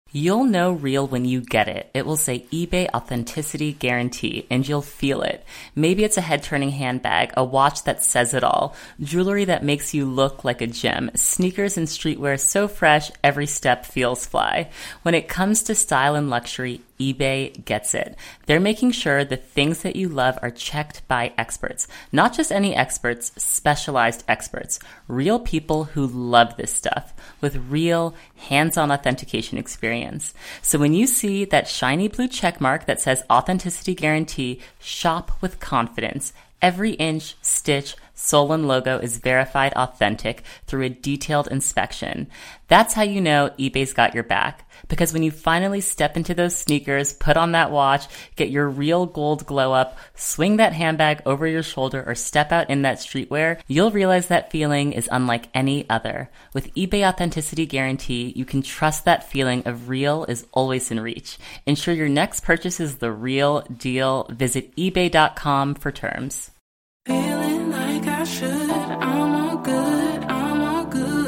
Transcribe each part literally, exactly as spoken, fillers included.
You'll know real when you get it. It will say eBay Authenticity Guarantee, and you'll feel it. Maybe it's a head-turning handbag, a watch that says it all, jewelry that makes you look like a gem, sneakers and streetwear so fresh every step feels fly. When it comes to style and luxury, eBay gets it. They're making sure the things that you love are checked by experts. Not just any experts, specialized experts. Real people who love this stuff with real hands-on authentication experience. So when you see that shiny blue check mark that says Authenticity Guarantee, shop with confidence. Every inch, stitch, sole, and logo is verified authentic through a detailed inspection. That's how you know eBay's got your back. Because when you finally step into those sneakers, put on that watch, get your real gold glow up, swing that handbag over your shoulder, or step out in that streetwear, you'll realize that feeling is unlike any other. With eBay Authenticity Guarantee, you can trust that feeling of real is always in reach. Ensure your next purchase is the real deal. Visit ebay dot com for terms. Feeling like I should, I'm all good, I'm all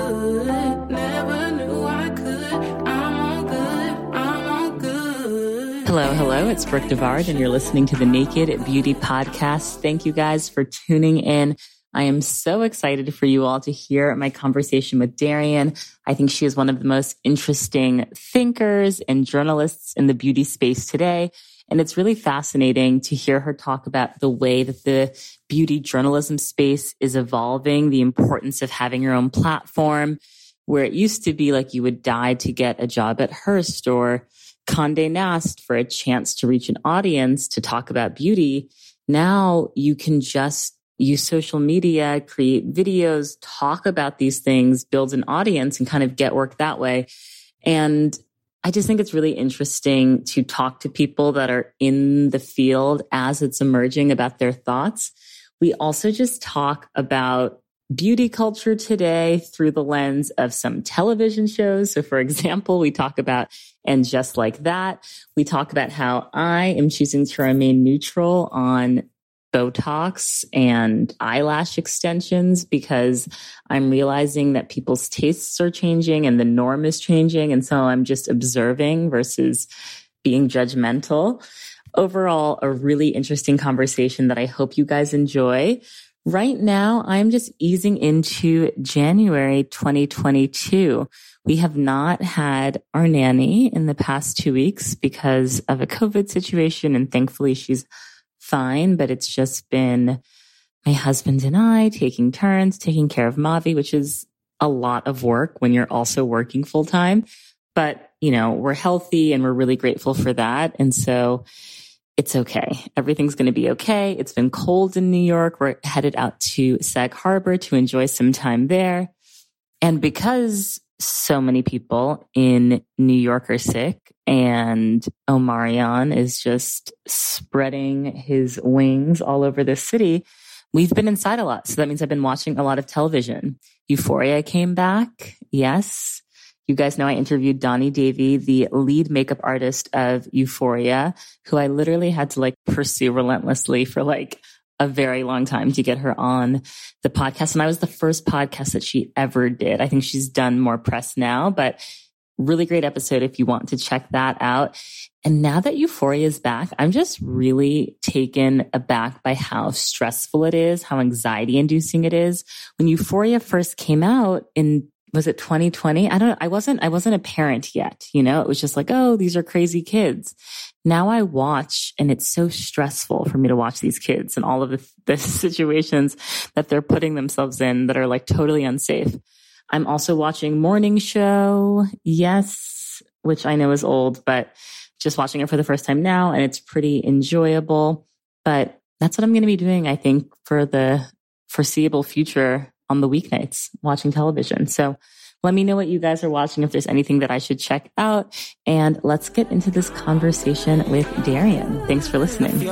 good. Never knew I could, I'm all good, I'm all good. Hello, hello, it's Brooke Devard, and you're listening to the Naked Beauty Podcast. Thank you guys for tuning in. I am so excited for you all to hear my conversation with Darian. I think she is one of the most interesting thinkers and journalists in the beauty space today. And it's really fascinating to hear her talk about the way that the beauty journalism space is evolving, the importance of having your own platform, where it used to be like you would die to get a job at Hearst or Condé Nast for a chance to reach an audience to talk about beauty. Now you can just use social media, create videos, talk about these things, build an audience, and kind of get work that way. And I just think it's really interesting to talk to people that are in the field as it's emerging about their thoughts. We also just talk about beauty culture today through the lens of some television shows. So for example, we talk about And Just Like That. We talk about how I am choosing to remain neutral on Botox and eyelash extensions because I'm realizing that people's tastes are changing and the norm is changing. And so I'm just observing versus being judgmental. Overall, a really interesting conversation that I hope you guys enjoy. Right now, I'm just easing into January twenty twenty-two. We have not had our nanny in the past two weeks because of a COVID situation, and thankfully she's fine, but it's just been my husband and I taking turns, taking care of Mavi, which is a lot of work when you're also working full time. But, you know, we're healthy and we're really grateful for that. And so it's okay. Everything's going to be okay. It's been cold in New York. We're headed out to Sag Harbor to enjoy some time there. And because so many people in New York are sick and Omarion is just spreading his wings all over the city, we've been inside a lot. So that means I've been watching a lot of television. Euphoria came back. Yes. You guys know I interviewed Donnie Davy, the lead makeup artist of Euphoria, who I literally had to like pursue relentlessly for like a very long time to get her on the podcast. And I was the first podcast that she ever did. I think she's done more press now, but really great episode if you want to check that out. And now that Euphoria is back, I'm just really taken aback by how stressful it is, how anxiety inducing it is. When Euphoria first came out in was it twenty twenty? I don't know. I wasn't, I wasn't a parent yet. You know, it was just like, oh, these are crazy kids. Now I watch and it's so stressful for me to watch these kids and all of the, the situations that they're putting themselves in that are like totally unsafe. I'm also watching Morning Show. Yes, which I know is old, but just watching it for the first time now and it's pretty enjoyable. But that's what I'm going to be doing, I think, for the foreseeable future on the weeknights, watching television. So let me know what you guys are watching, if there's anything that I should check out. And let's get into this conversation with Darian. Thanks for listening.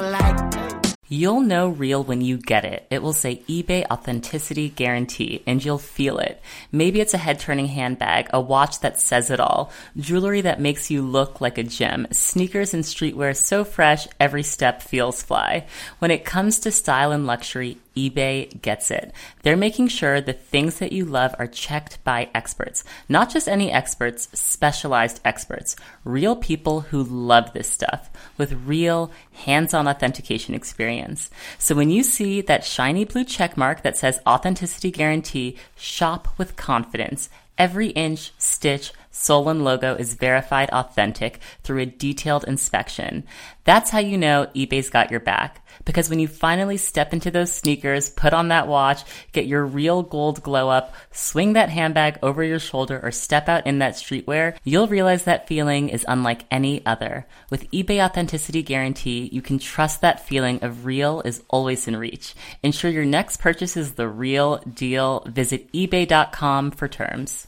You'll know real when you get it. It will say eBay Authenticity Guarantee, and you'll feel it. Maybe it's a head-turning handbag, a watch that says it all, jewelry that makes you look like a gem, sneakers and streetwear so fresh every step feels fly. When it comes to style and luxury, eBay gets it. They're making sure the things that you love are checked by experts. Not just any experts, specialized experts. Real people who love this stuff with real hands-on authentication experience. So when you see that shiny blue check mark that says Authenticity Guarantee, shop with confidence. Every inch, stitch, sole, and logo is verified authentic through a detailed inspection. That's how you know eBay's got your back. Because when you finally step into those sneakers, put on that watch, get your real gold glow up, swing that handbag over your shoulder, or step out in that streetwear, you'll realize that feeling is unlike any other. With eBay Authenticity Guarantee, you can trust that feeling of real is always in reach. Ensure your next purchase is the real deal. Visit ebay dot com for terms.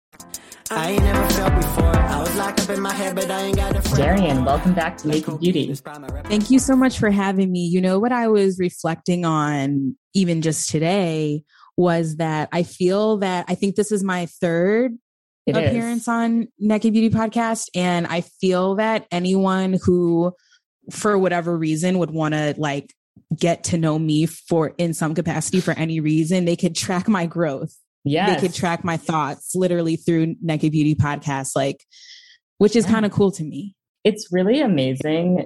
I ain't never felt before. I was locked up in my head, but I ain't got a friend. Darian, welcome back to Naked Beauty. Thank you so much for having me. You know, what I was reflecting on even just today was that I feel that I think this is my third It appearance is. on Naked Beauty Podcast. And I feel that anyone who, for whatever reason, would want to like get to know me for in some capacity for any reason, they could track my growth. Yes. They could track my thoughts literally through Naked Beauty Podcast, like, which is Yeah. kind of cool to me. It's really amazing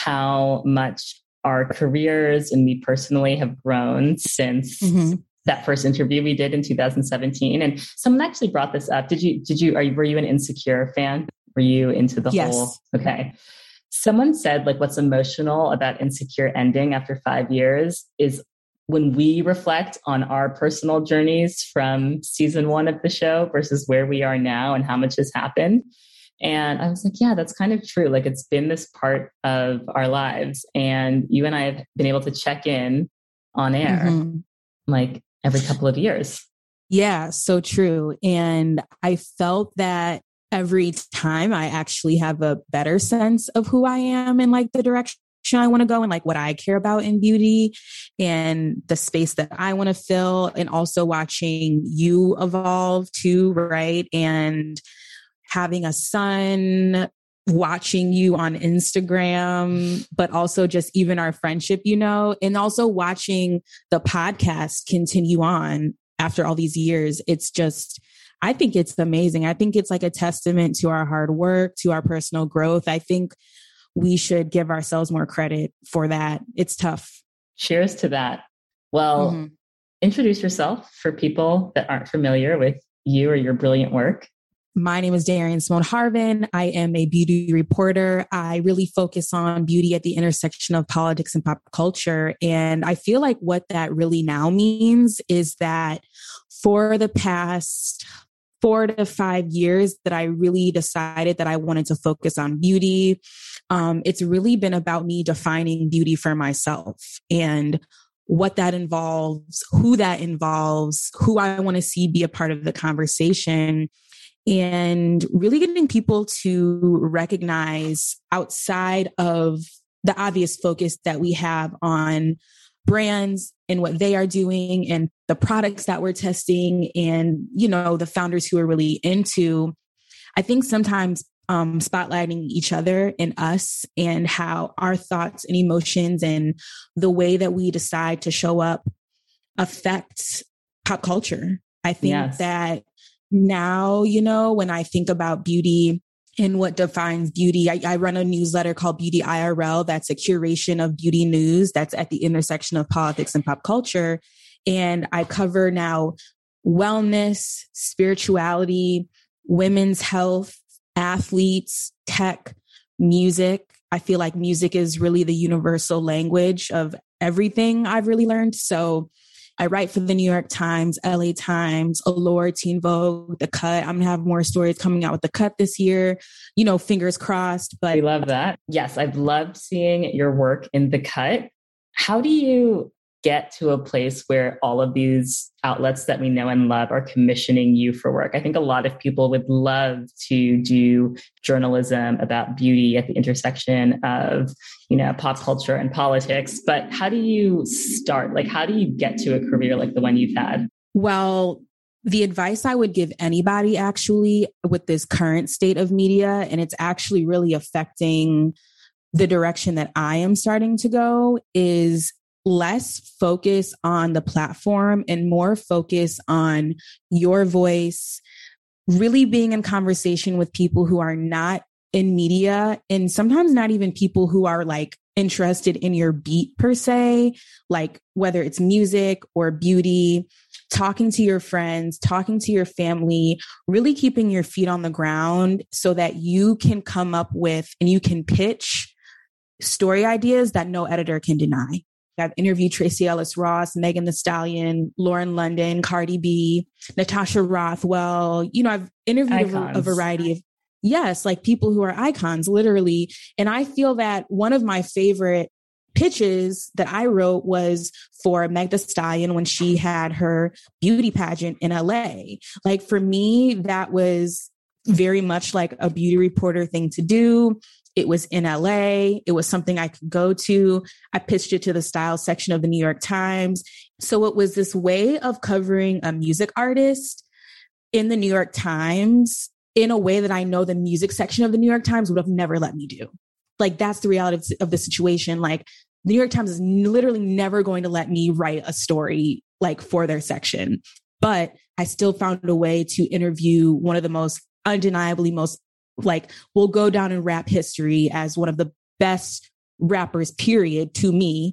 how much our careers and me personally have grown since Mm-hmm. that first interview we did in two thousand seventeen. And someone actually brought this up. Did you, did you, are you, were you an Insecure fan? Were you into the Yes. whole, okay. Someone said like what's emotional about Insecure ending after five years is when we reflect on our personal journeys from season one of the show versus where we are now and how much has happened. And I was like, yeah, that's kind of true. Like it's been this part of our lives. And you and I have been able to check in on air Mm-hmm. like every couple of years. Yeah, so true. And I felt that every time I actually have a better sense of who I am and like the direction I want to go and like what I care about in beauty and the space that I want to fill, and also watching you evolve too, right? And having a son, watching you on Instagram, but also just even our friendship, you know, and also watching the podcast continue on after all these years. It's just, I think it's amazing. I think it's like a testament to our hard work, to our personal growth. I think we should give ourselves more credit for that. It's tough. Cheers to that. Well, Mm-hmm. introduce yourself for people that aren't familiar with you or your brilliant work. My name is Darian Simone Harvin. I am a beauty reporter. I really focus on beauty at the intersection of politics and pop culture. And I feel like what that really now means is that for the past four to five years that I really decided that I wanted to focus on beauty, um, it's really been about me defining beauty for myself and what that involves, who that involves, who I want to see be a part of the conversation, and really getting people to recognize outside of the obvious focus that we have on brands and what they are doing and the products that we're testing and, you know, the founders who are really into, I think sometimes um, spotlighting each other and us and how our thoughts and emotions and the way that we decide to show up affect pop culture. I think Yes. that now, you know, when I think about beauty and what defines beauty, I, I run a newsletter called Beauty I R L. That's a curation of beauty news that's at the intersection of politics and pop culture. And I cover now wellness, spirituality, women's health, athletes, tech, music. I feel like music is really the universal language of everything I've really learned. So I write for the New York Times, L A Times, Allure, Teen Vogue, The Cut. I'm going to have more stories coming out with The Cut this year, you know, fingers crossed. But We love that. Yes, I've loved seeing your work in The Cut. How do you get to a place where all of these outlets that we know and love are commissioning you for work? I think a lot of people would love to do journalism about beauty at the intersection of, you know, pop culture and politics. But how do you start? Like, how do you get to a career like the one you've had? Well, the advice I would give anybody actually with this current state of media, and it's actually really affecting the direction that I am starting to go, is less focus on the platform and more focus on your voice, really being in conversation with people who are not in media, and sometimes not even people who are like interested in your beat per se, like whether it's music or beauty, talking to your friends, talking to your family, really keeping your feet on the ground so that you can come up with and you can pitch story ideas that no editor can deny. I've interviewed Tracy Ellis Ross, Megan Thee Stallion, Lauren London, Cardi B, Natasha Rothwell. You know, I've interviewed a, a variety of, yes, like people who are icons, literally. And I feel that one of my favorite pitches that I wrote was for Meg Thee Stallion when she had her beauty pageant in L A. Like for me, that was very much like a beauty reporter thing to do. It was in L A. It was something I could go to. I pitched it to the style section of the New York Times. So it was this way of covering a music artist in the New York Times in a way that I know the music section of the New York Times would have never let me do. Like, that's the reality of the situation. Like, the New York Times is literally never going to let me write a story like for their section. But I still found a way to interview one of the most undeniably most like will go down in rap history as one of the best rappers, period, to me.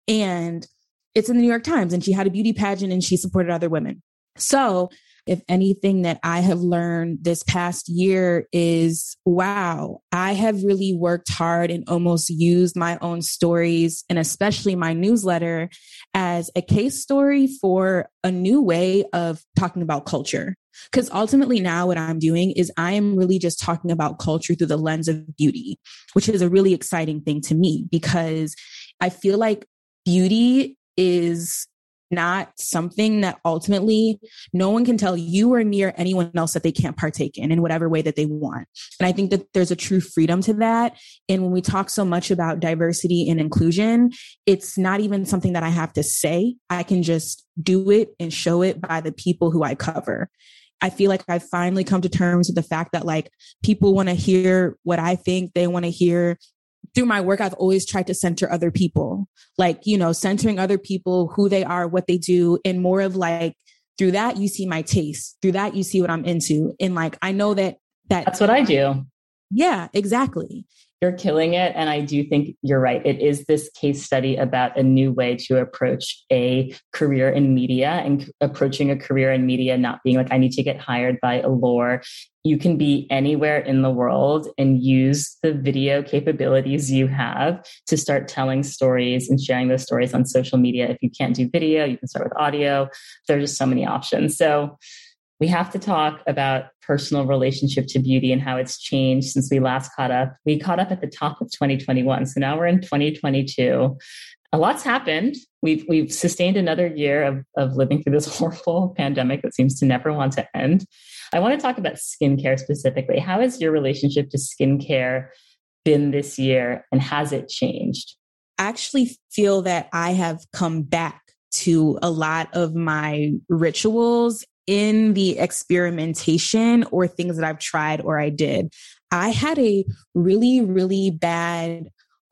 And it's in the New York Times, and she had a beauty pageant and she supported other women. So if anything that I have learned this past year is, wow, I have really worked hard and almost used my own stories, and especially my newsletter, as a case story for a new way of talking about culture. Because ultimately now what I'm doing is I am really just talking about culture through the lens of beauty, which is a really exciting thing to me, because I feel like beauty is not something that ultimately no one can tell you or me or anyone else that they can't partake in in whatever way that they want. And I think that there's a true freedom to that. And when we talk so much about diversity and inclusion, it's not even something that I have to say. I can just do it and show it by the people who I cover. I feel like I've finally come to terms with the fact that like people want to hear what I think. They want to hear. Through my work, I've always tried to center other people, like, you know, centering other people, who they are, what they do, and more of like, through that, you see my taste. Through that, you see what I'm into. And like, I know that, that that's what I do. Yeah, exactly. You're killing it. And I do think you're right. It is this case study about a new way to approach a career in media, and approaching a career in media, not being like, I need to get hired by Allure. You can be anywhere in the world and use the video capabilities you have to start telling stories and sharing those stories on social media. If you can't do video, you can start with audio. There are just so many options. So we have to talk about personal relationship to beauty and how it's changed since we last caught up. We caught up at the top of twenty twenty-one. So now we're in twenty twenty-two. A lot's happened. We've we've sustained another year of, of living through this horrible pandemic that seems to never want to end. I want to talk about skincare specifically. How has your relationship to skincare been this year, and has it changed? I actually feel that I have come back to a lot of my rituals in the experimentation or things that I've tried or I did. I had a really, really bad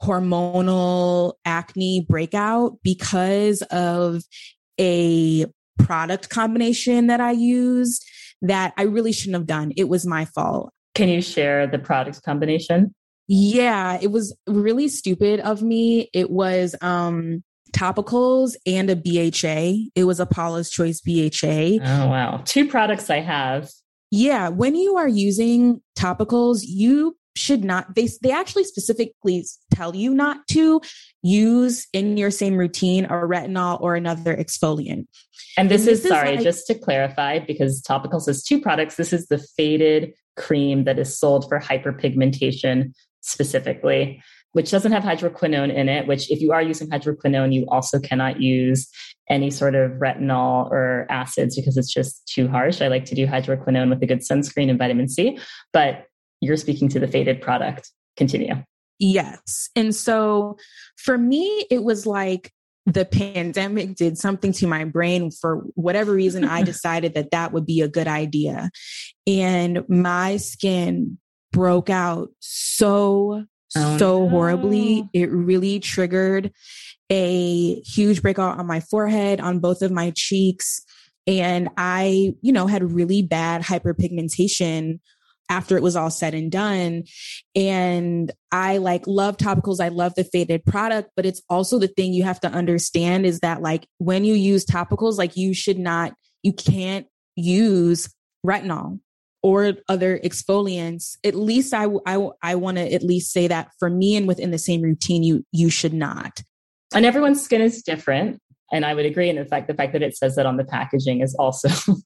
hormonal acne breakout because of a product combination that I used that I really shouldn't have done. It was my fault. Can you share the product combination? Yeah, it was really stupid of me. It was um, topicals and a B H A. It was a Paula's Choice B H A. Oh, wow. Two products I have. Yeah. When you are using topicals, you should not, they, they actually specifically tell you not to use in your same routine a retinol or another exfoliant. And this, and this is, is, sorry, like, just to clarify, because topicals has two products. This is the faded cream that is sold for hyperpigmentation specifically, which doesn't have hydroquinone in it, which if you are using hydroquinone, you also cannot use any sort of retinol or acids because it's just too harsh. I like to do hydroquinone with a good sunscreen and vitamin C, but you're speaking to the faded product. Continue. Yes. And so for me, it was like the pandemic did something to my brain. For whatever reason, I decided that that would be a good idea. And my skin broke out so oh, so no. horribly. It really triggered a huge breakout on my forehead, on both of my cheeks. And I, you know, had really bad hyperpigmentation after it was all said and done. And I like love topicals. I love the faded product, but it's also the thing you have to understand is that like when you use topicals, like you should not, you can't use retinol or other exfoliants. At least I, I, I want to at least say that for me and within the same routine, you, you should not. And everyone's skin is different. And I would agree. And in fact, the fact that it says that on the packaging is also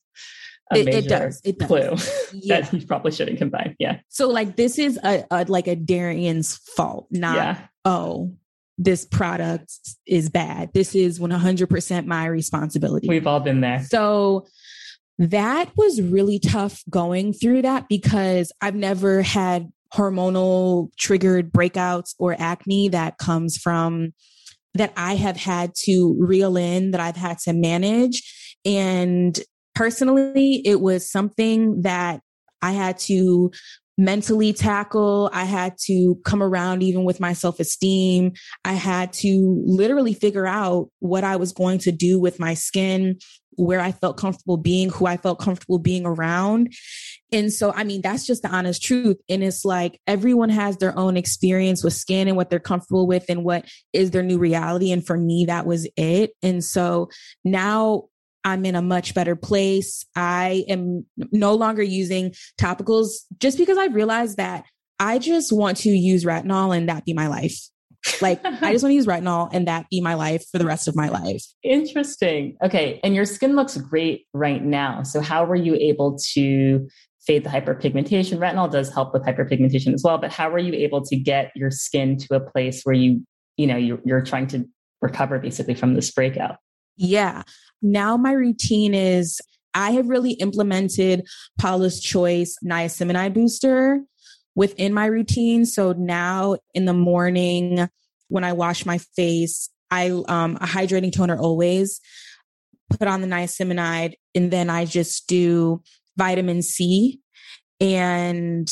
a it, major it does. It does. clue Yeah. that you probably shouldn't combine. Yeah. So like, this is a, a like a Darian's fault, not, Yeah. oh, this product is bad. This is one hundred percent my responsibility. We've all been there. So that was really tough going through that because I've never had hormonal triggered breakouts or acne that comes from that I have had to reel in, that I've had to manage. And personally, it was something that I had to mentally tackle. I had to come around even with my self-esteem. I had to literally figure out what I was going to do with my skin, where I felt comfortable being, who I felt comfortable being around. And so, I mean, that's just the honest truth. And it's like, everyone has their own experience with skin and what they're comfortable with and what is their new reality. And for me, that was it. And so now I'm in a much better place. I am no longer using topicals just because I realized that I just want to use retinol and that be my life. Like, I just want to use retinol and that be my life for the rest of my life. Interesting. Okay. And your skin looks great right now. So how were you able to fade the hyperpigmentation? Retinol does help with hyperpigmentation as well, but how were you able to get your skin to a place where you, you know, you're, you're trying to recover basically from this breakout? Yeah. Now my routine is I have really implemented Paula's Choice niacinamide booster within my routine. So now in the morning, when I wash my face, I um a hydrating toner always, put on the niacinamide, and then I just do vitamin C and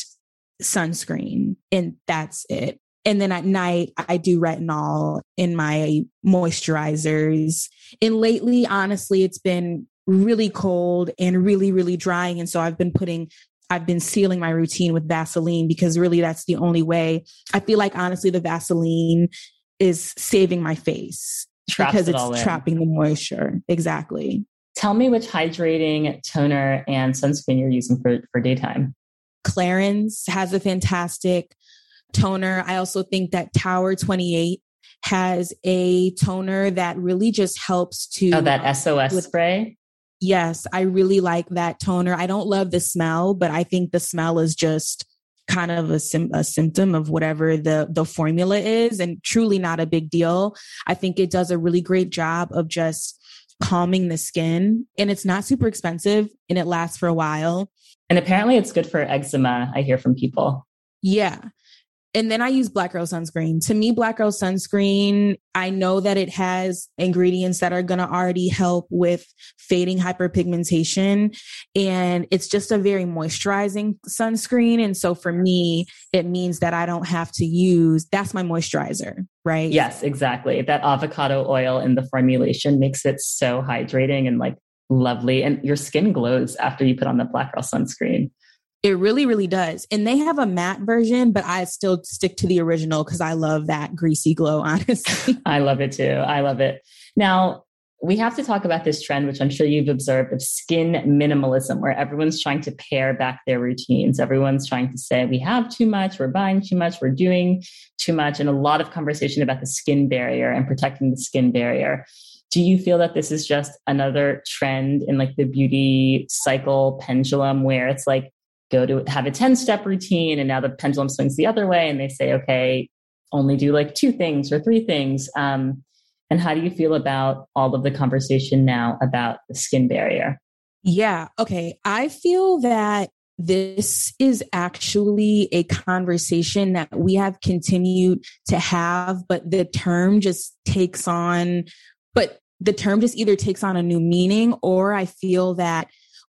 sunscreen, and that's it. And then at night, I do retinol in my moisturizers. And lately, honestly, it's been really cold and really, really drying. And so I've been putting, I've been sealing my routine with Vaseline because really that's the only way. I feel like, honestly, the Vaseline is saving my face Traps because it all it's in. trapping the moisture. Exactly. Tell me which hydrating toner and sunscreen you're using for, for daytime. Clarins has a fantastic toner. I also think that Tower twenty-eight has a toner that really just helps to... Oh, that S O S with, spray? Yes, I really like that toner. I don't love the smell, but I think the smell is just kind of a, sim- a symptom of whatever the, the formula is, and truly not a big deal. I think it does a really great job of just calming the skin, and it's not super expensive and it lasts for a while. And apparently it's good for eczema, I hear from people. Yeah. And then I use Black Girl sunscreen. To me, Black Girl sunscreen, I know that it has ingredients that are going to already help with fading hyperpigmentation. And it's just a very moisturizing sunscreen. And so for me, it means that I don't have to use, that's my moisturizer, right? Yes, exactly. That avocado oil in the formulation makes it so hydrating and like lovely. And your skin glows after you put on the Black Girl sunscreen. It really, really does. And they have a matte version, but I still stick to the original because I love that greasy glow, honestly. I love it too. I love it. Now, we have to talk about this trend, which I'm sure you've observed, of skin minimalism, where everyone's trying to pare back their routines. Everyone's trying to say, we have too much, we're buying too much, we're doing too much. And a lot of conversation about the skin barrier and protecting the skin barrier. Do you feel that this is just another trend in like the beauty cycle pendulum where it's like, go to have a ten step routine and now the pendulum swings the other way and they say, okay, only do like two things or three things. Um, and how do you feel about all of the conversation now about the skin barrier? Yeah. Okay. I feel that this is actually a conversation that we have continued to have, but the term just takes on, but the term just either takes on a new meaning, or I feel that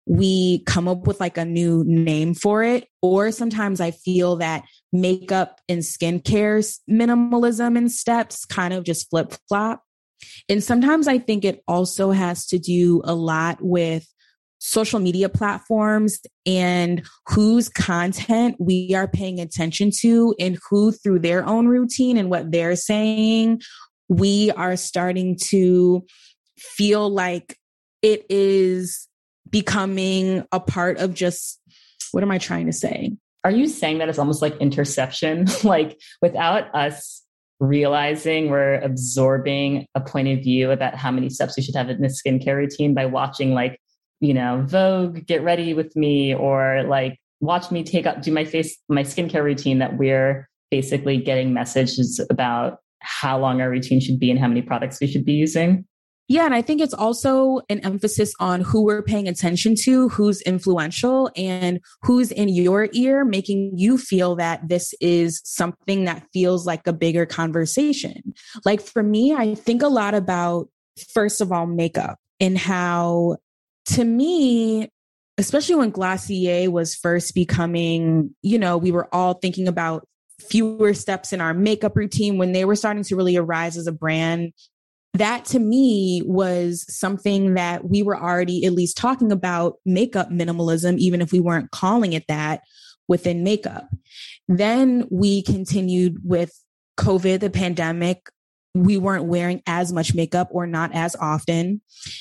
we come up with like a new name for it. Or sometimes I feel that makeup and skincare minimalism and steps kind of just flip flop. And sometimes I think it also has to do a lot with social media platforms and whose content we are paying attention to, and who through their own routine and what they're saying, we are starting to feel like it is becoming a part of just, what am I trying to say? Are you saying that it's almost like interception? Like without us realizing, we're absorbing a point of view about how many steps we should have in a skincare routine by watching like, you know, Vogue, Get Ready With Me, or like watch me take up, do my face, my skincare routine, that we're basically getting messages about how long our routine should be and how many products we should be using. Yeah. And I think it's also an emphasis on who we're paying attention to, who's influential, and who's in your ear, making you feel that this is something that feels like a bigger conversation. Like for me, I think a lot about, first of all, makeup, and how, to me, especially when Glossier was first becoming, you know, we were all thinking about fewer steps in our makeup routine when they were starting to really arise as a brand. That to me was something that we were already at least talking about, makeup minimalism, even if we weren't calling it that within makeup. Then we continued with COVID, the pandemic. We weren't wearing as much makeup, or not as often.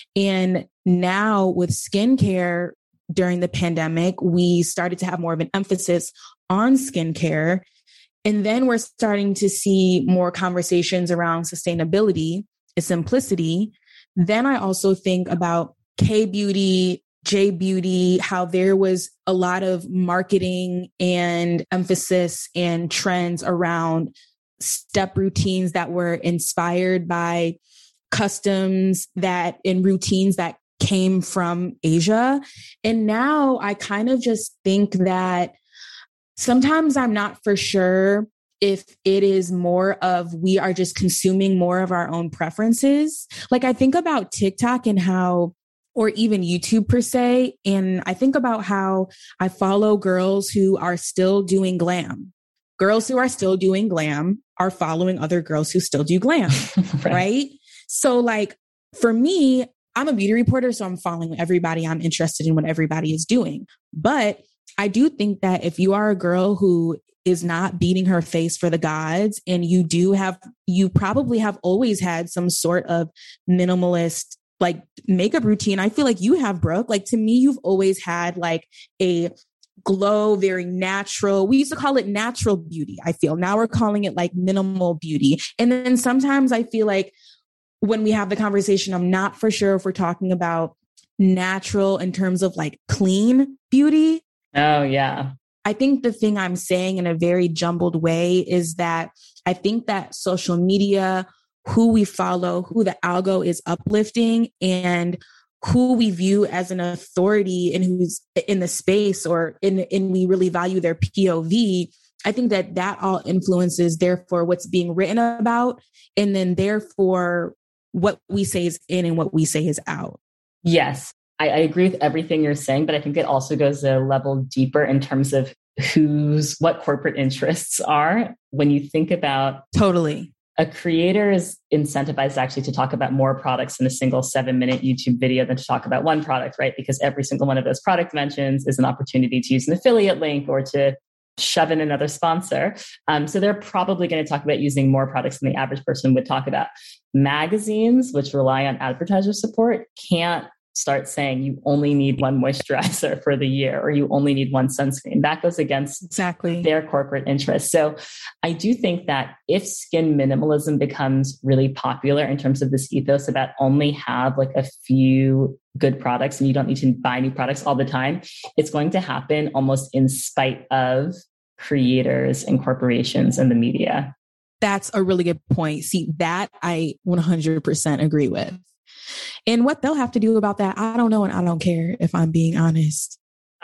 And now with skincare during the pandemic, we started to have more of an emphasis on skincare. And then we're starting to see more conversations around sustainability, simplicity. Then I also think about K-beauty, J-beauty, how there was a lot of marketing and emphasis and trends around step routines that were inspired by customs that and routines that came from Asia. And now I kind of just think that sometimes I'm not for sure if it is more of we are just consuming more of our own preferences. Like I think about TikTok and how, or even YouTube per se, and I think about how I follow girls who are still doing glam. Girls who are still doing glam are following other girls who still do glam, right. right? So like for me, I'm a beauty reporter, so I'm following everybody. I'm interested in what everybody is doing. But I do think that if you are a girl who is not beating her face for the gods, and you do have, you probably have always had some sort of minimalist like makeup routine. I feel like you have, Brooke. Like to me, you've always had like a glow, very natural. We used to call it natural beauty. I feel now we're calling it like minimal beauty. And then sometimes I feel like when we have the conversation, I'm not for sure if we're talking about natural in terms of like clean beauty. Oh, yeah. I think the thing I'm saying in a very jumbled way is that I think that social media, who we follow, who the algo is uplifting, and who we view as an authority and who's in the space, or in, and we really value their P O V. I think that that all influences, therefore, what's being written about, and then therefore what we say is in and what we say is out. Yes, I, I agree with everything you're saying, but I think it also goes a level deeper in terms of who's, what corporate interests are. When you think about totally, a creator is incentivized actually to talk about more products in a single seven minute YouTube video than to talk about one product, right? Because every single one of those product mentions is an opportunity to use an affiliate link or to shove in another sponsor. Um, so they're probably going to talk about using more products than the average person would talk about. Magazines, which rely on advertiser support, can't start saying you only need one moisturizer for the year, or you only need one sunscreen. That goes against exactly their corporate interests. So I do think that if skin minimalism becomes really popular in terms of this ethos about only have like a few good products and you don't need to buy new products all the time, it's going to happen almost in spite of creators and corporations and the media. That's a really good point. See, that I one hundred percent agree with. And what they'll have to do about that, I don't know. And I don't care, if I'm being honest.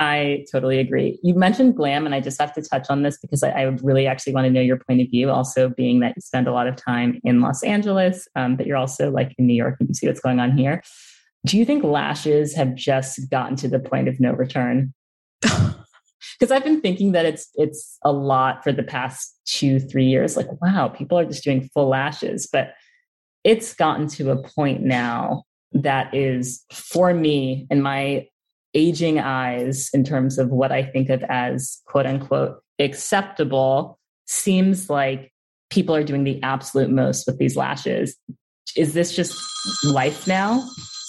I totally agree. You mentioned glam, and I just have to touch on this because I, I would really actually want to know your point of view. Also, being that you spend a lot of time in Los Angeles, um, but you're also like in New York and you see what's going on here. Do you think lashes have just gotten to the point of no return? Because I've been thinking that it's it's a lot for the past two, three years. Like, wow, people are just doing full lashes. But it's gotten to a point now that is, for me, in my aging eyes, in terms of what I think of as quote unquote acceptable, seems like people are doing the absolute most with these lashes. Is this just life now?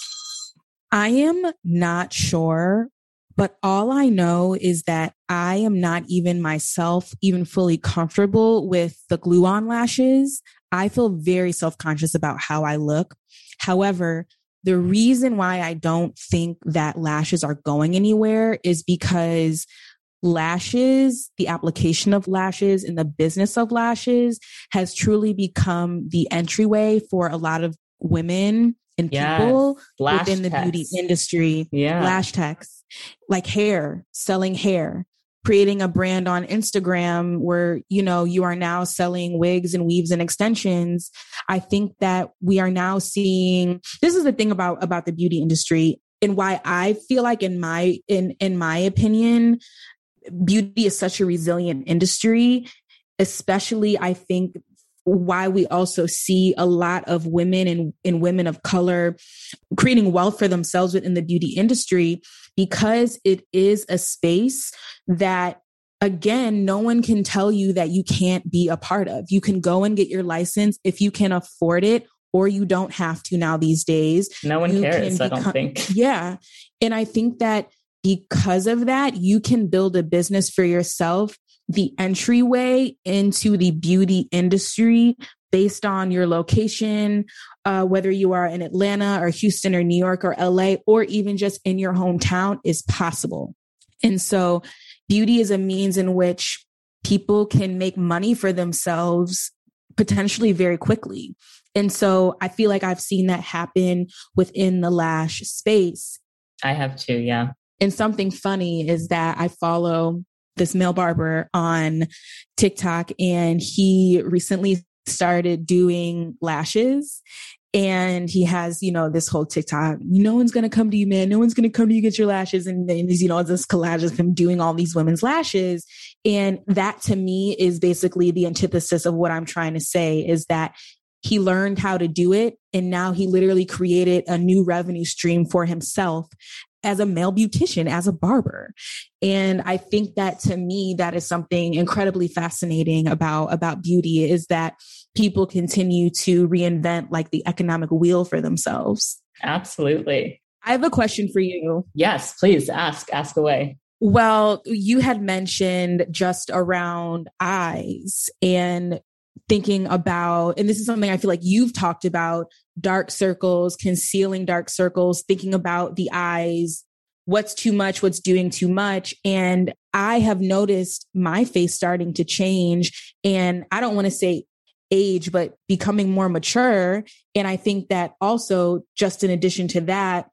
I am not sure, but all I know is that I am not even myself even fully comfortable with the glue-on lashes. I feel very self-conscious about how I look. However, the reason why I don't think that lashes are going anywhere is because lashes, the application of lashes and the business of lashes has truly become the entryway for a lot of women and people yes. within the techs. beauty industry. Yeah. Lash techs, like hair, selling hair, creating a brand on Instagram where, you know, you are now selling wigs and weaves and extensions. I think that we are now seeing, this is the thing about, about the beauty industry and why I feel like in my, in, in my opinion, beauty is such a resilient industry, especially I think why we also see a lot of women and, and women of color creating wealth for themselves within the beauty industry, because it is a space that, again, no one can tell you that you can't be a part of. You can go and get your license if you can afford it, or you don't have to now these days. No one you cares, become, I don't think. Yeah. And I think that because of that, you can build a business for yourself, the entryway into the beauty industry based on your location, uh, whether you are in Atlanta or Houston or New York or L A, or even just in your hometown, is possible. And so beauty is a means in which people can make money for themselves potentially very quickly. And so I feel like I've seen that happen within the lash space. I have too, yeah. And something funny is that I follow this male barber on TikTok, and he recently started doing lashes. And he has, you know, this whole TikTok, no one's going to come to you, man. No one's going to come to you, get your lashes. And then, you know, this collage of him doing all these women's lashes. And that to me is basically the antithesis of what I'm trying to say, is that he learned how to do it. And now he literally created a new revenue stream for himself as a male beautician, as a barber. And I think that to me, that is something incredibly fascinating about, about beauty, is that people continue to reinvent like the economic wheel for themselves. Absolutely. I have a question for you. Yes, please ask, ask away. Well, you had mentioned just around eyes and thinking about, and this is something I feel like you've talked about, dark circles, concealing dark circles, thinking about the eyes, what's too much, what's doing too much. And I have noticed my face starting to change, and I don't want to say age, but becoming more mature. And I think that also, just in addition to that,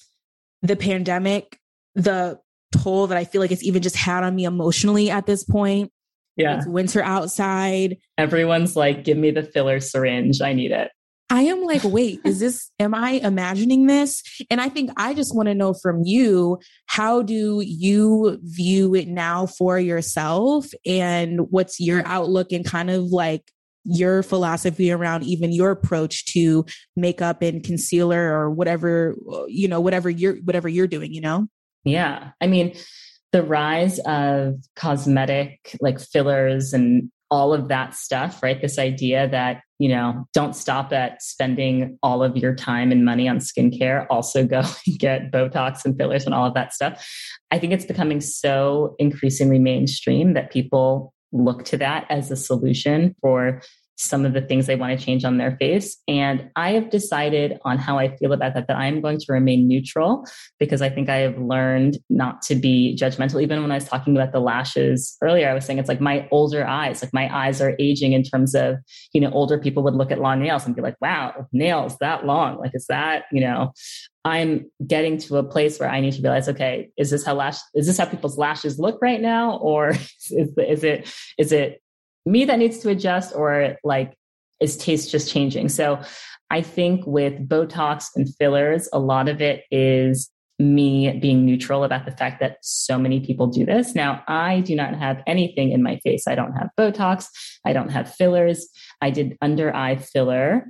the pandemic, the toll that I feel like it's even just had on me emotionally at this point. Yeah. It's winter outside. Everyone's like, give me the filler syringe. I need it. I am like, wait, is this, am I imagining this? And I think I just want to know from you, how do you view it now for yourself? And what's your outlook and kind of like your philosophy around even your approach to makeup and concealer or whatever, you know, whatever you're, whatever you're doing, you know? Yeah. I mean, the rise of cosmetic like fillers and all of that stuff, right? This idea that, you know, don't stop at spending all of your time and money on skincare. Also go get Botox and fillers and all of that stuff. I think it's becoming so increasingly mainstream that people look to that as a solution for some of the things they want to change on their face. And I have decided on how I feel about that, that I'm going to remain neutral, because I think I have learned not to be judgmental. Even when I was talking about the lashes earlier, I was saying it's like my older eyes, like my eyes are aging in terms of, you know, older people would look at long nails and be like, wow, nails that long. Like, is that, you know, I'm getting to a place where I need to realize, okay, is this how lash, is this how people's lashes look right now? Or is, is it, is it me that needs to adjust, or like is taste just changing? So I think with Botox and fillers, a lot of it is me being neutral about the fact that so many people do this. Now, I do not have anything in my face. I don't have Botox. I don't have fillers. I did under eye filler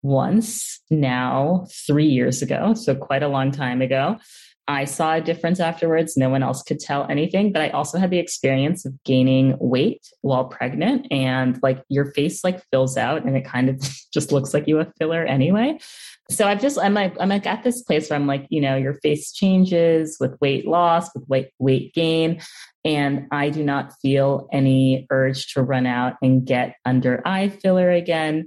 once now, three years ago. So quite a long time ago. I saw a difference afterwards. No one else could tell anything, but I also had the experience of gaining weight while pregnant, and like your face like fills out and it kind of just looks like you have filler anyway. So I've just, I'm like, I'm like at this place where I'm like, you know, your face changes with weight loss, with weight, weight gain. And I do not feel any urge to run out and get under eye filler again.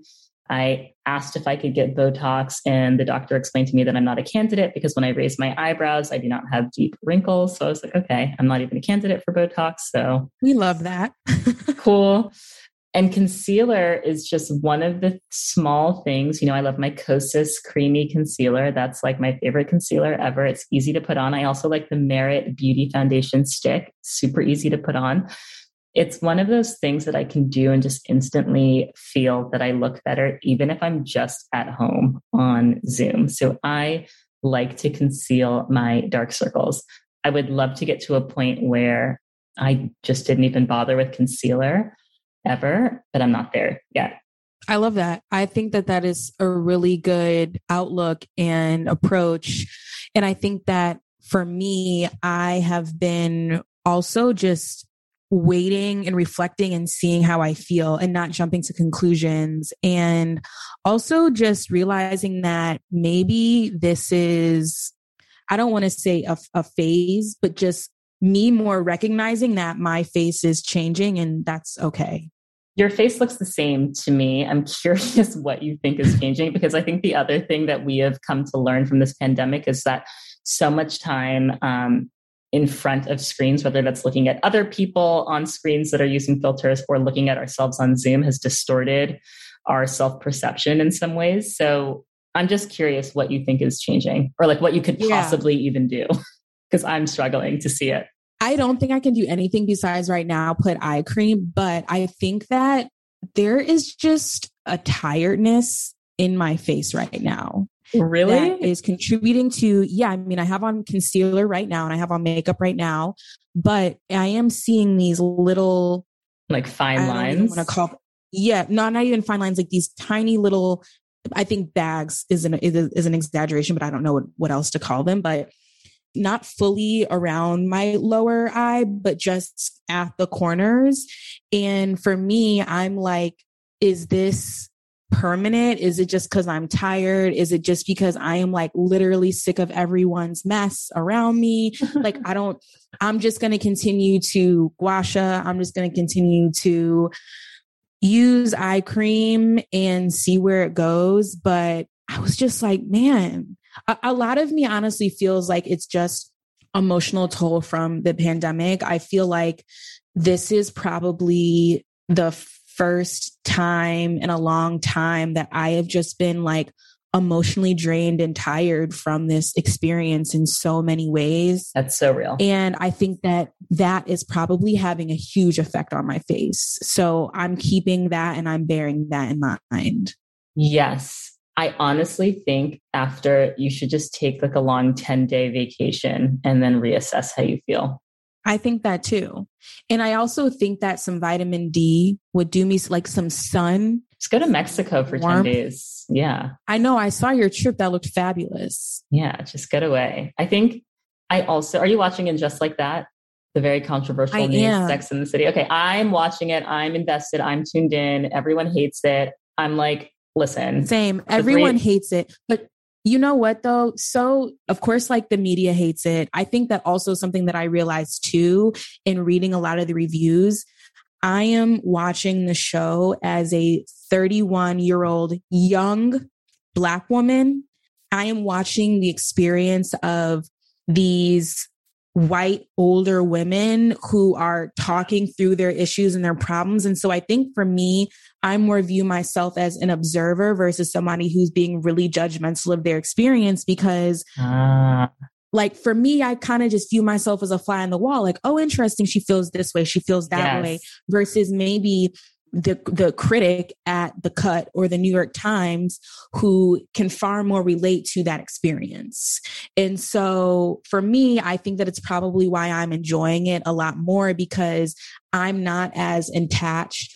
I asked if I could get Botox, and the doctor explained to me that I'm not a candidate because when I raise my eyebrows, I do not have deep wrinkles. So I was like, okay, I'm not even a candidate for Botox. So we love that. Cool. And concealer is just one of the small things. You know, I love my Kosas creamy concealer. That's like my favorite concealer ever. It's easy to put on. I also like the Merit Beauty Foundation Stick. Super easy to put on. It's one of those things that I can do and just instantly feel that I look better, even if I'm just at home on Zoom. So I like to conceal my dark circles. I would love to get to a point where I just didn't even bother with concealer ever, but I'm not there yet. I love that. I think that that is a really good outlook and approach. And I think that for me, I have been also just waiting and reflecting and seeing how I feel and not jumping to conclusions. And also just realizing that maybe this is, I don't want to say a, a phase, but just me more recognizing that my face is changing and that's okay. Your face looks the same to me. I'm curious what you think is changing, because I think the other thing that we have come to learn from this pandemic is that so much time, um, in front of screens, whether that's looking at other people on screens that are using filters or looking at ourselves on Zoom, has distorted our self-perception in some ways. So I'm just curious what you think is changing, or like what you could possibly yeah. even do, because I'm struggling to see it. I don't think I can do anything besides right now put eye cream, but I think that there is just a tiredness in my face right now. Really? That is contributing to, yeah, I mean, I have on concealer right now and I have on makeup right now, but I am seeing these little like fine I lines. don't even want to call, yeah, no, not even fine lines, like these tiny little, I think bags is an, is, is an exaggeration, but I don't know what, what else to call them, but not fully around my lower eye, but just at the corners. And for me, I'm like, is this permanent? Is it just because I'm tired? Is it just because I am like literally sick of everyone's mess around me? Like, I don't, I'm just going to continue to gua sha. I'm just going to continue to use eye cream and see where it goes. But I was just like, man, a, a lot of me honestly feels like it's just emotional toll from the pandemic. I feel like this is probably the first time in a long time that I have just been like emotionally drained and tired from this experience in so many ways. That's so real. And I think that that is probably having a huge effect on my face. So I'm keeping that and I'm bearing that in mind. Yes. I honestly think after you should just take like a long ten day vacation and then reassess how you feel. I think that too. And I also think that some vitamin D would do me like some sun. Just go to Mexico for warmth. ten days. Yeah. I know. I saw your trip. That looked fabulous. Yeah. Just get away. I think I also, are you watching it Just Like That? The very controversial I news, am. Sex in the City. Okay. I'm watching it. I'm invested. I'm tuned in. Everyone hates it. I'm like, listen. Same. Everyone three- hates it. But you know what though? So of course, like the media hates it. I think that also something that I realized too, in reading a lot of the reviews, I am watching the show as a thirty-one year old young Black woman. I am watching the experience of these white older women who are talking through their issues and their problems. And so I think for me, I more view myself as an observer versus somebody who's being really judgmental of their experience, because uh. like for me, I kind of just view myself as a fly on the wall. Like, oh, interesting. She feels this way. She feels that yes. way, versus maybe the the critic at The Cut or the New York Times who can far more relate to that experience. And so for me, I think that it's probably why I'm enjoying it a lot more, because I'm not as attached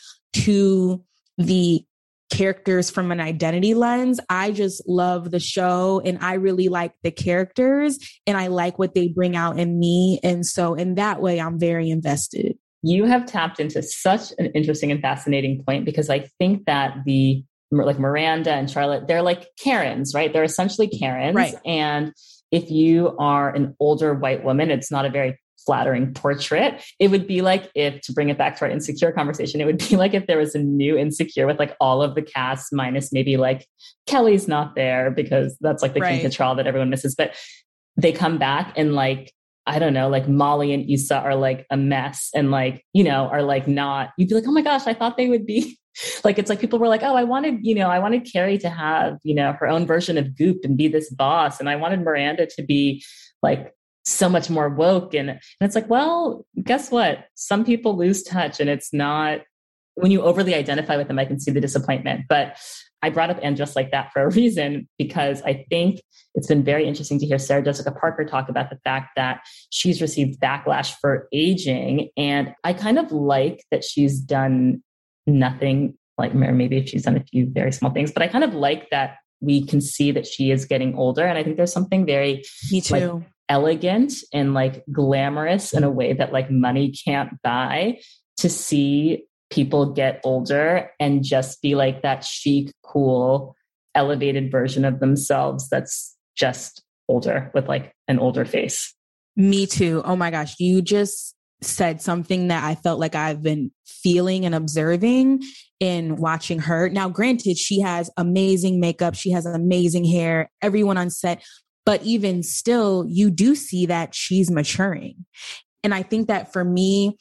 to the characters from an identity lens. I just love the show and I really like the characters and I like what they bring out in me. And so in that way, I'm very invested. You have tapped into such an interesting and fascinating point, because I think that the like Miranda and Charlotte, they're like Karens, right? They're essentially Karens. Right. And if you are an older white woman, it's not a very flattering portrait. It would be like if, to bring it back to our Insecure conversation, it would be like if there was a new Insecure with like all of the cast minus maybe like Kelly's not there because that's like the right. Kim Cattrall that everyone misses. But they come back and like, I don't know, like Molly and Issa are like a mess and like, you know, are like not, you'd be like, oh my gosh, I thought they would be like, it's like people were like, oh, I wanted, you know, I wanted Carrie to have, you know, her own version of Goop and be this boss. And I wanted Miranda to be like so much more woke. And, and it's like, well, guess what? Some people lose touch and it's not, when you overly identify with them, I can see the disappointment. But I brought up And Just Like That for a reason, because I think it's been very interesting to hear Sarah Jessica Parker talk about the fact that she's received backlash for aging. And I kind of like that she's done nothing, like maybe if she's done a few very small things, but I kind of like that we can see that she is getting older. And I think there's something very Me too. Like, elegant and like glamorous in a way that like money can't buy, to see people get older and just be like that chic, cool, elevated version of themselves that's just older with like an older face. Me too. Oh my gosh. You just said something that I felt like I've been feeling and observing in watching her. Now, granted, she has amazing makeup. She has amazing hair. Everyone on set. But even still, you do see that she's maturing. And I think that for me,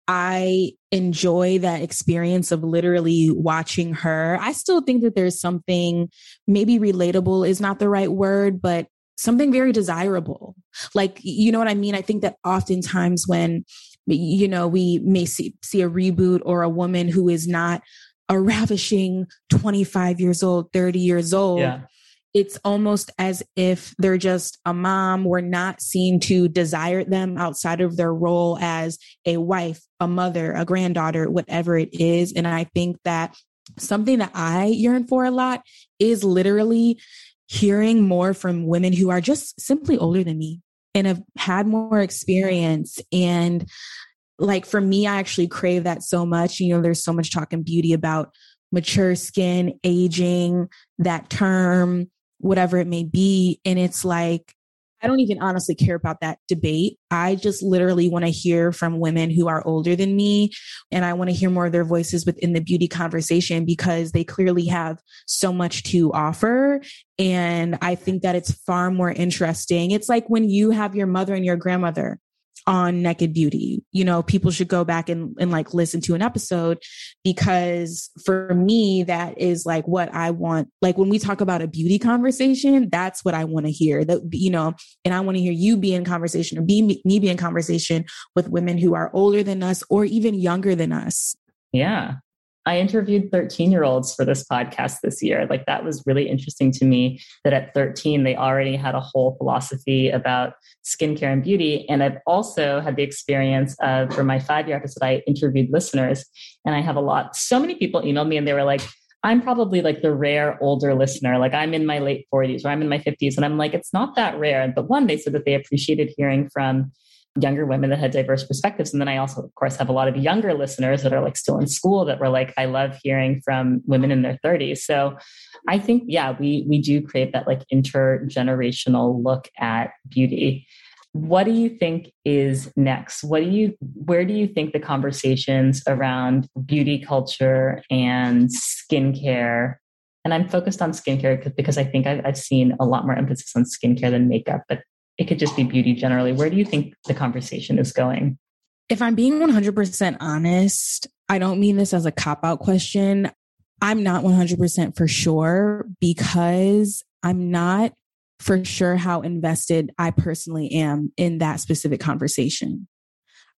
I enjoy that experience of literally watching her. I still think that there's something, maybe relatable is not the right word, but something very desirable. Like, you know what I mean? I think that oftentimes when, you know, we may see, see a reboot or a woman who is not a ravishing twenty-five years old, thirty years old, yeah. It's almost as if they're just a mom. We're not seen to desire them outside of their role as a wife, a mother, a granddaughter, whatever it is. And I think that something that I yearn for a lot is literally hearing more from women who are just simply older than me and have had more experience. And like, for me, I actually crave that so much. You know, there's so much talk in beauty about mature skin, aging, that term, whatever it may be. And it's like, I don't even honestly care about that debate. I just literally want to hear from women who are older than me. And I want to hear more of their voices within the beauty conversation, because they clearly have so much to offer. And I think that it's far more interesting. It's like when you have your mother and your grandmother on Naked Beauty, you know, people should go back and, and like listen to an episode, because for me, that is like what I want. Like when we talk about a beauty conversation, that's what I want to hear, that, you know, and I want to hear you be in conversation, or be me, me be in conversation with women who are older than us or even younger than us. Yeah. I interviewed thirteen year olds for this podcast this year. Like, that was really interesting to me, that at thirteen, they already had a whole philosophy about skincare and beauty. And I've also had the experience of, for my five year episode, I interviewed listeners, and I have a lot, so many people emailed me and they were like, I'm probably like the rare older listener. Like, I'm in my late forties or I'm in my fifties. And I'm like, it's not that rare. But one, they said that they appreciated hearing from younger women that had diverse perspectives. And then I also, of course, have a lot of younger listeners that are like still in school that were like, I love hearing from women in their thirties. So I think, yeah, we, we do crave that like intergenerational look at beauty. What do you think is next? What do you, where do you think the conversations around beauty culture and skincare, and I'm focused on skincare because I think I've, I've seen a lot more emphasis on skincare than makeup, but it could just be beauty generally. Where do you think the conversation is going? If I'm being one hundred percent honest, I don't mean this as a cop-out question. I'm not one hundred percent for sure, because I'm not for sure how invested I personally am in that specific conversation.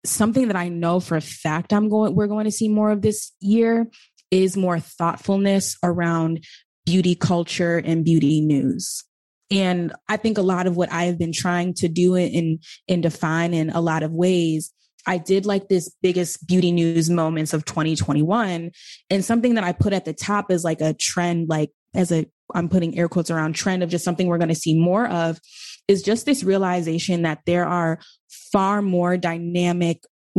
something that I know for a fact I'm going, we're going to see more of this year is more thoughtfulness around beauty culture and beauty news. And I think a lot of what I've been trying to do and, and define in a lot of ways, I did like this biggest beauty news moments of twenty twenty-one. And something that I put at the top is like a trend, like as a, I'm putting air quotes around trend of just something we're going to see more of, is just this realization that there are far more dynamic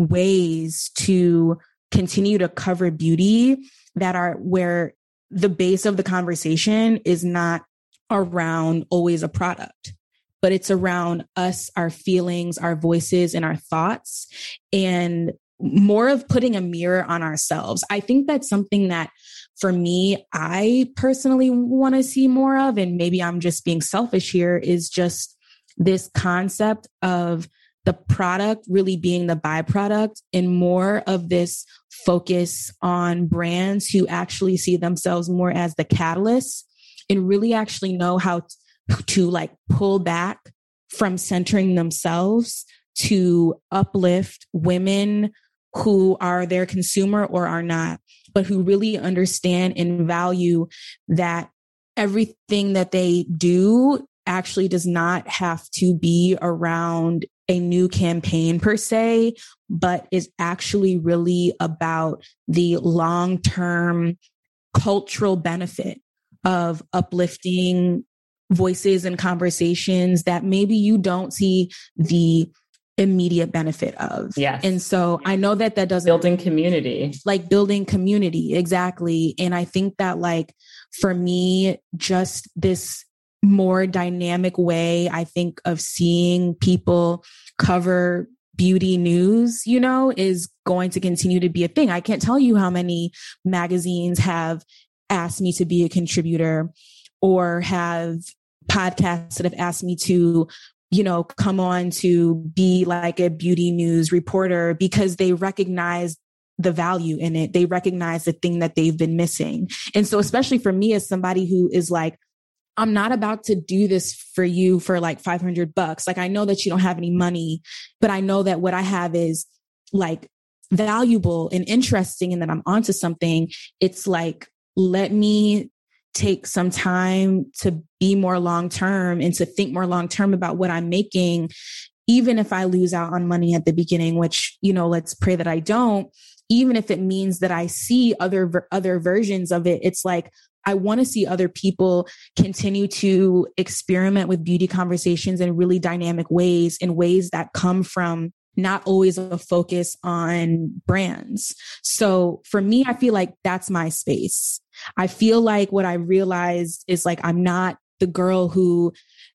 ways to continue to cover beauty that are where the base of the conversation is not around always a product, but it's around us, our feelings, our voices, and our thoughts, and more of putting a mirror on ourselves. I think that's something that for me, I personally want to see more of, and maybe I'm just being selfish here, is just this concept of the product really being the byproduct and more of this focus on brands who actually see themselves more as the catalyst and really actually know how to, to like pull back from centering themselves to uplift women who are their consumer or are not, but who really understand and value that everything that they do actually does not have to be around a new campaign per se, but is actually really about the long-term cultural benefit of uplifting voices and conversations that maybe you don't see the immediate benefit of. Yes. And so I know that that doesn't building community, like building community. Exactly. And I think that like, for me, just this more dynamic way, I think, of seeing people cover beauty news, you know, is going to continue to be a thing. I can't tell you how many magazines have asked me to be a contributor or have podcasts that have asked me to, you know, come on to be like a beauty news reporter because they recognize the value in it. They recognize the thing that they've been missing. And so, especially for me as somebody who is like, I'm not about to do this for you for like five hundred bucks. Like, I know that you don't have any money, but I know that what I have is like valuable and interesting and that I'm onto something. It's like, let me take some time to be more long-term and to think more long-term about what I'm making, even if I lose out on money at the beginning, which, you know, let's pray that I don't, even if it means that I see other, other versions of it. It's like, I want to see other people continue to experiment with beauty conversations in really dynamic ways, in ways that come from not always a focus on brands. So for me, I feel like that's my space. I feel like what I realized is like, I'm not the girl who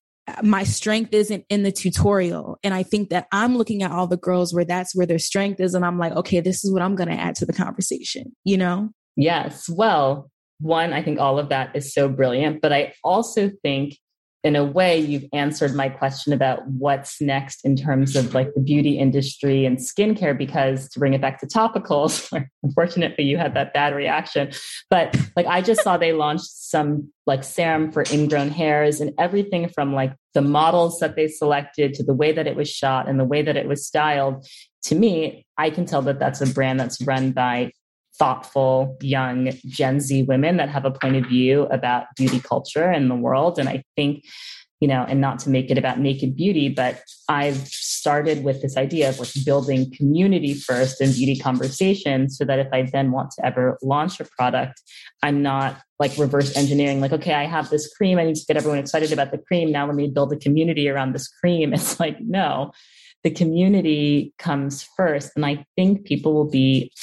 my strength isn't in the tutorial. And I think that I'm looking at all the girls where that's where their strength is. And I'm like, okay, this is what I'm going to add to the conversation, you know? Yes. Well, one, I think all of that is so brilliant, but I also think in a way you've answered my question about what's next in terms of like the beauty industry and skincare, because to bring it back to topicals, unfortunately you had that bad reaction, but like I just saw they launched some like serum for ingrown hairs, and everything from like the models that they selected to the way that it was shot and the way that it was styled. To me, I can tell that that's a brand that's run by thoughtful, young Gen Z women that have a point of view about beauty culture and the world. And I think, you know, and not to make it about naked beauty, but I've started with this idea of like building community first in beauty conversations so that if I then want to ever launch a product, I'm not like reverse engineering, like, okay, I have this cream. I need to get everyone excited about the cream. Now let me build a community around this cream. It's like, no, the community comes first. And I think people will be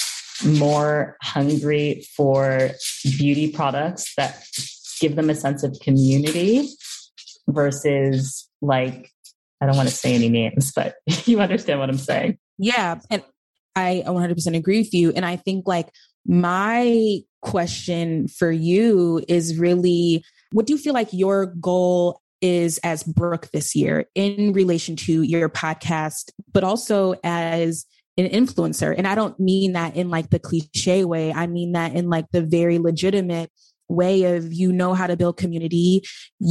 more hungry for beauty products that give them a sense of community versus like, I don't want to say any names, but you understand what I'm saying. Yeah. And I one hundred percent agree with you. And I think like my question for you is really, what do you feel like your goal is as Brooke this year in relation to your podcast, but also as an influencer? And I don't mean that in like the cliche way. I mean that in like the very legitimate way of, you know how to build community.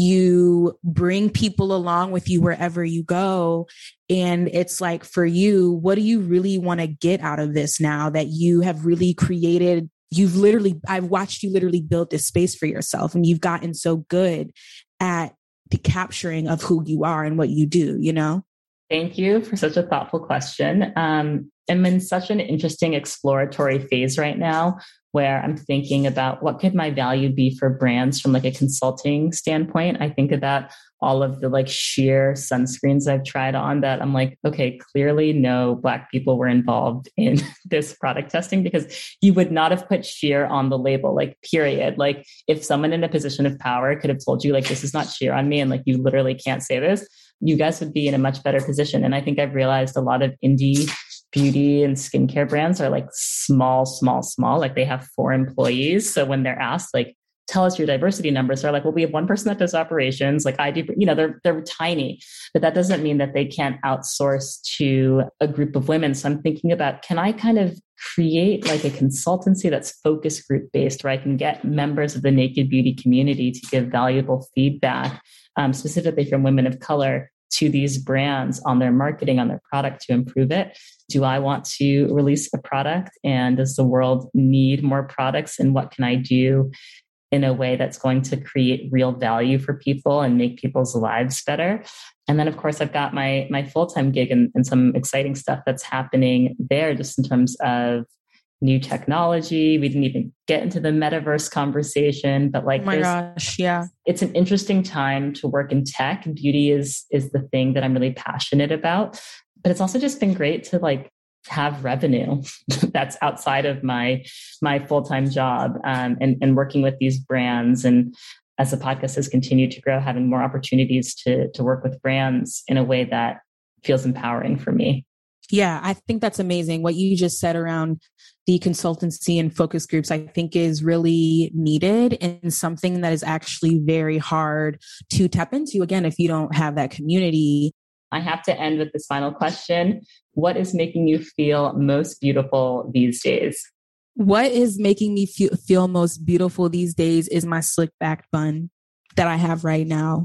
You bring people along with you wherever you go. And it's like, for you, what do you really want to get out of this now that you have really created? You've literally, I've watched you literally build this space for yourself, and you've gotten so good at the capturing of who you are and what you do, you know? Thank you for such a thoughtful question. Um, I'm in such an interesting exploratory phase right now where I'm thinking about what could my value be for brands from like a consulting standpoint. I think about all of the like sheer sunscreens I've tried on that I'm like, okay, clearly no Black people were involved in this product testing, because you would not have put sheer on the label, like period. Like if someone in a position of power could have told you like, this is not sheer on me, and like, you literally can't say this, you guys would be in a much better position. And I think I've realized a lot of indie beauty and skincare brands are like small, small, small, like they have four employees. So when they're asked, like, tell us your diversity numbers, they're like, well, we have one person that does operations. Like I do, you know, they're, they're tiny, but that doesn't mean that they can't outsource to a group of women. So I'm thinking about, can I kind of create like a consultancy that's focus group based, where I can get members of the naked beauty community to give valuable feedback, um, specifically from women of color, to these brands on their marketing, on their product to improve it? Do I want to release a product? And does the world need more products? And what can I do in a way that's going to create real value for people and make people's lives better? And then, of course, I've got my my full-time gig and, and some exciting stuff that's happening there, just in terms of new technology. We didn't even get into the metaverse conversation, but like, oh my gosh, yeah, it's an interesting time to work in tech. Beauty is is the thing that I'm really passionate about, but it's also just been great to like have revenue that's outside of my my full-time job, um, and and working with these brands. And as the podcast has continued to grow, having more opportunities to to work with brands in a way that feels empowering for me. Yeah, I think that's amazing. What you just said around the consultancy and focus groups, I think is really needed, and something that is actually very hard to tap into, again, if you don't have that community. I have to end with this final question. What is making you feel most beautiful these days? What is making me feel, feel most beautiful these days is my slick back bun that I have right now,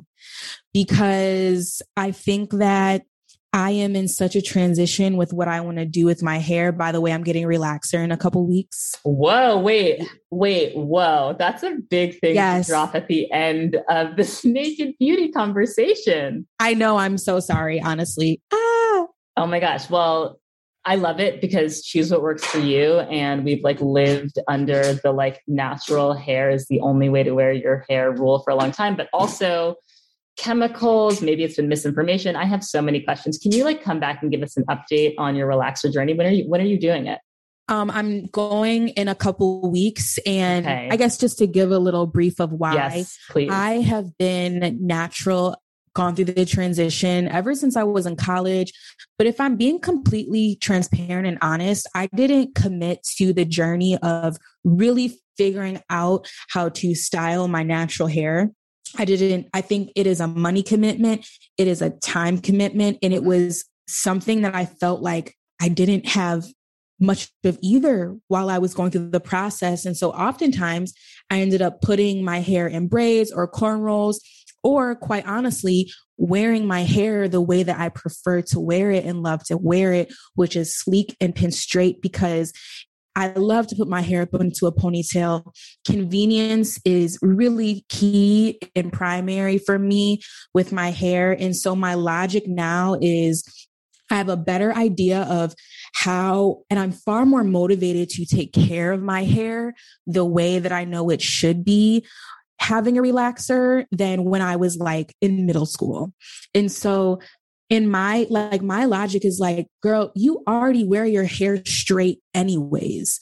because I think that I am in such a transition with what I want to do with my hair. By the way, I'm getting relaxer in a couple weeks. Whoa, wait, wait, whoa. That's a big thing yes. to drop at the end of this naked beauty conversation. I know. I'm so sorry, honestly. Ah. Oh my gosh. Well, I love it because choose what works for you. And we've like lived under the like natural hair is the only way to wear your hair rule for a long time, but also chemicals, maybe it's been misinformation. I have so many questions. Can you like come back and give us an update on your relaxer journey? When are you, when are you doing it? Um, I'm going in a couple weeks, and okay. I guess just to give a little brief of why, yes, please. I have been natural, gone through the transition ever since I was in college. But if I'm being completely transparent and honest, I didn't commit to the journey of really figuring out how to style my natural hair. I didn't, I think it is a money commitment. It is a time commitment. And it was something that I felt like I didn't have much of either while I was going through the process. And so oftentimes I ended up putting my hair in braids or cornrows, or quite honestly, wearing my hair the way that I prefer to wear it and love to wear it, which is sleek and pin straight, because I love to put my hair up into a ponytail. Convenience is really key and primary for me with my hair. And so my logic now is I have a better idea of how, and I'm far more motivated to take care of my hair the way that I know it should be having a relaxer than when I was like in middle school. And so in my, like, my logic is like, girl, you already wear your hair straight anyways.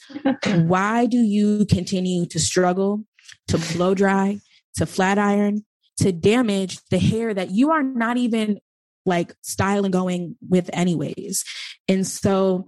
Why do you continue to struggle, to blow dry, to flat iron, to damage the hair that you are not even like styling going with anyways? And so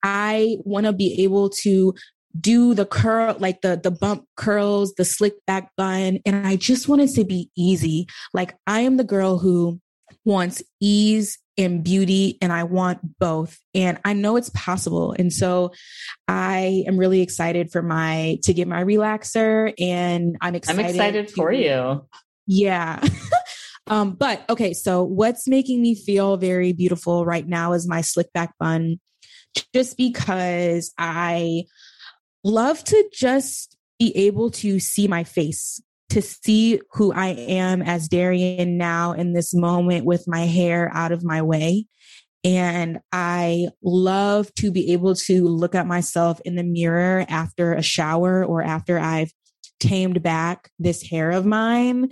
I want to be able to do the curl, like the, the bump curls, the slick back bun. And I just want it to be easy. Like I am the girl who wants ease and beauty, and I want both. And I know it's possible. And so I am really excited for my, to get my relaxer, and I'm excited. I'm excited to, for you. Yeah. um, but okay. So what's making me feel very beautiful right now is my slick back bun, just because I love to just be able to see my face, to see who I am as Darian now in this moment with my hair out of my way. And I love to be able to look at myself in the mirror after a shower or after I've tamed back this hair of mine,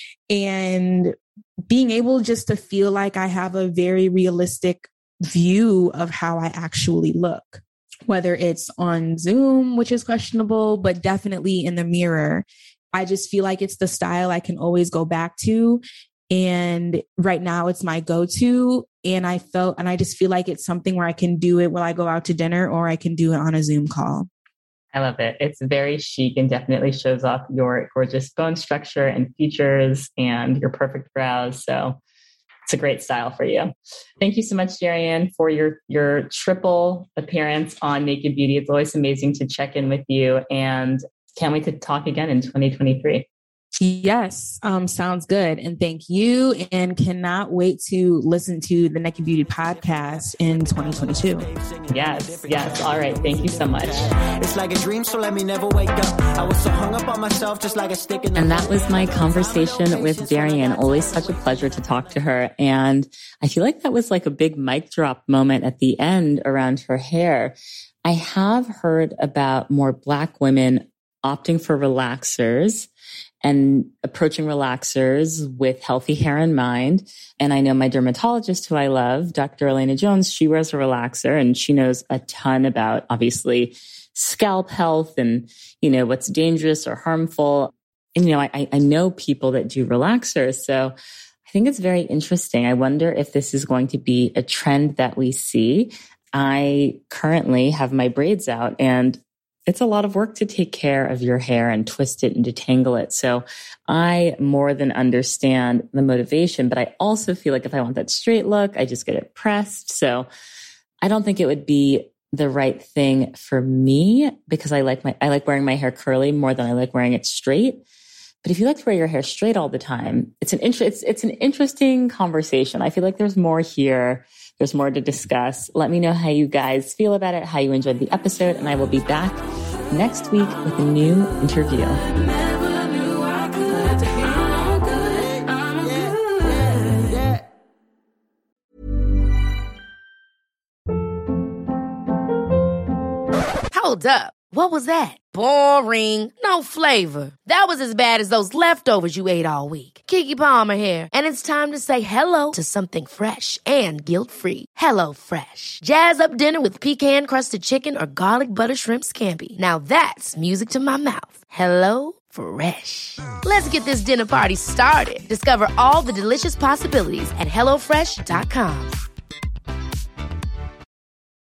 and being able just to feel like I have a very realistic view of how I actually look, whether it's on Zoom, which is questionable, but definitely in the mirror. I just feel like it's the style I can always go back to. And right now it's my go-to. And I felt, and I just feel like it's something where I can do it while I go out to dinner, or I can do it on a Zoom call. I love it. It's very chic and definitely shows off your gorgeous bone structure and features and your perfect brows. So it's a great style for you. Thank you so much, Darian, for your, your triple appearance on Naked Beauty. It's always amazing to check in with you, and can't wait to talk again in twenty twenty-three. Yes, um, sounds good. And thank you. And cannot wait to listen to the Naked Beauty podcast in twenty twenty-two. Yes, yes. All right. Thank you so much. It's like a dream, so let me never wake up. I was so hung up on myself, just like a stick in the. And that was my conversation with Darian. Always such a pleasure to talk to her. And I feel like that was like a big mic drop moment at the end around her hair. I have heard about more Black women opting for relaxers and approaching relaxers with healthy hair in mind. And I know my dermatologist, who I love, Doctor Elena Jones, she wears a relaxer, and she knows a ton about, obviously, scalp health and, you know, what's dangerous or harmful. And, you know, I, I know people that do relaxers. So I think it's very interesting. I wonder if this is going to be a trend that we see. I currently have my braids out, and it's a lot of work to take care of your hair and twist it and detangle it. So I more than understand the motivation, but I also feel like if I want that straight look, I just get it pressed. So I don't think it would be the right thing for me, because I like my, I like wearing my hair curly more than I like wearing it straight. But if you like to wear your hair straight all the time, it's an inter- it's, it's an interesting conversation. I feel like there's more here. There's more to discuss. Let me know how you guys feel about it, how you enjoyed the episode, and I will be back next week with a new interview. Hold up. What was that? Boring. No flavor. That was as bad as those leftovers you ate all week. Keke Palmer here. And it's time to say hello to something fresh and guilt-free. Hello Fresh. Jazz up dinner with pecan-crusted chicken or garlic butter shrimp scampi. Now that's music to my mouth. Hello Fresh. Let's get this dinner party started. Discover all the delicious possibilities at hello fresh dot com.